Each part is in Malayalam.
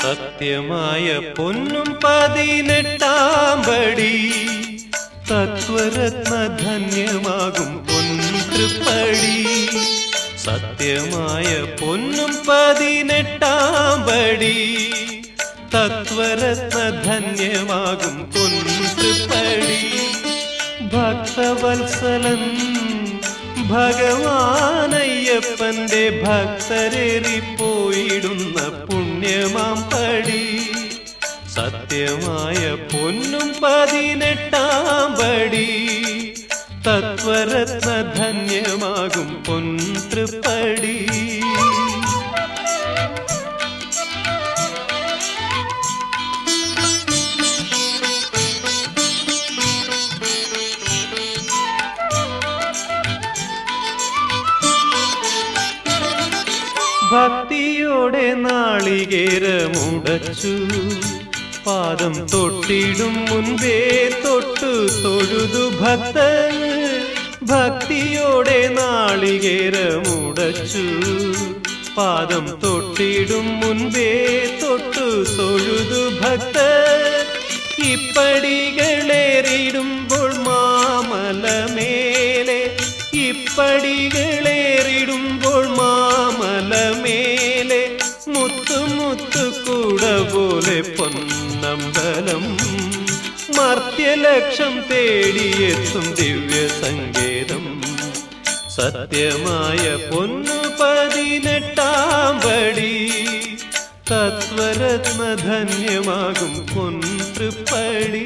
സത്യമായ പൊന്നും 18-ാം പടി, തത്വരത്ന ധന്യമാകും പൊൻതൃപ്പടി. സത്യമായ പൊന്നും 18-ാം പടി, തത്വരത്ന ധന്യമാകും പൊൻതൃപ്പടി. ഭക്തവത്സലൻ ഭഗവാനയ്യപ്പന്റെ ഭക്തരേറിപ്പോയിടുന്ന പുണ്യമാം പടി. സത്യമായ പൊന്നും 18-ാം പടി, തത്വരത്ന ധന്യമാകും പൊൻതൃപ്പടി. ഭക്തിയോടെ നാളികേരമുടച്ചു, പാദം തൊട്ടിടും മുൻപേ തൊട്ടു തൊഴുതു ഭക്തൻ. ഭക്തിയോടെ നാളികേരമുടച്ചു, പാദം തൊട്ടിടും മുൻപേ തൊട്ടു തൊഴുതു ഭക്തൻ. ഇപ്പടികളേറിടുമ്പോൾ മാമലമേലെ, ഇപ്പടികളേറിടുമ്പോൾ മാമലമേലെ, മുത്തുമുത്തു കൂട പോലെ പൊന്നമ്പലം. മർത്യലക്ഷം തേടിയെത്തും ദിവ്യ സങ്കേതം. സത്യമായ പൊന്നു 18-ാം പടി, തത്വരത്ന ധന്യമാകും പൊൻതൃപ്പടി.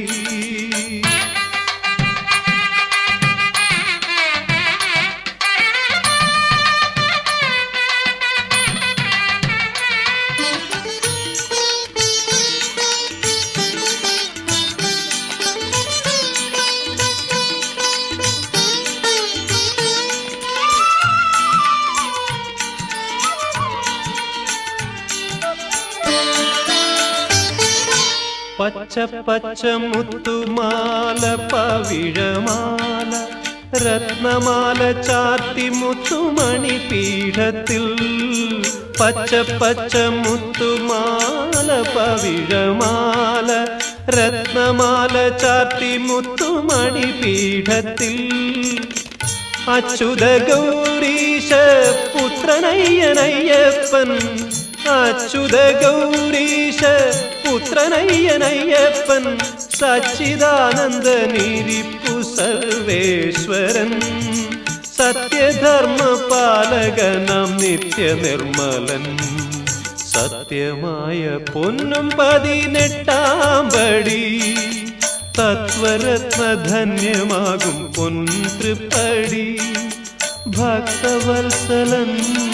പച്ച പച്ച മുത്തുമാല പവിഴമാല, രത്നമാല ചാർത്തി മുത്തുമണി പീഠത്തിൽ. പച്ച പച്ച മുത്തുമാല പവിഴമാല, രത്നമാല ചാർത്തി മുത്തുമണി പീഠത്തിൽ. അച്യുത ഗൗരീശ പുത്രനയ്യനയ്യപ്പൻ, അച്യുത ഗൗരീശ പുത്രനയ്യനയ്യപ്പൻ, സച്ചിദാനന്ദനിരിപ്പു സർവേശ്വരൻ. സത്യധർമ്മ പാലകനാം നിത്യനിർമ്മലൻ. സത്യമായ പൊന്നും 18-ാം പടി, തത്വരത്ന ധന്യമാകും പൊൻതൃപ്പടി. ഭക്തവത്സലൻ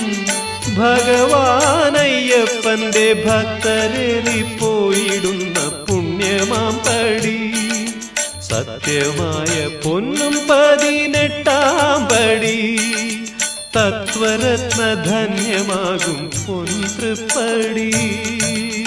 ഭഗവാനയ്യപ്പന്റെ ഭക്തരേറിപ്പോയിടുന്ന പുണ്യമാം പടി. സത്യമായ പൊന്നും 18-ാം പടി, തത്വരത്ന ധന്യമാകും പൊൻതൃപ്പടി.